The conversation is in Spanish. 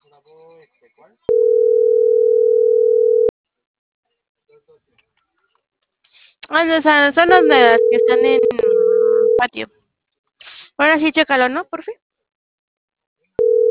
Ah, no, son las nuevas que están en patio. Ahora sí, chécalo, ¿no? Por fin.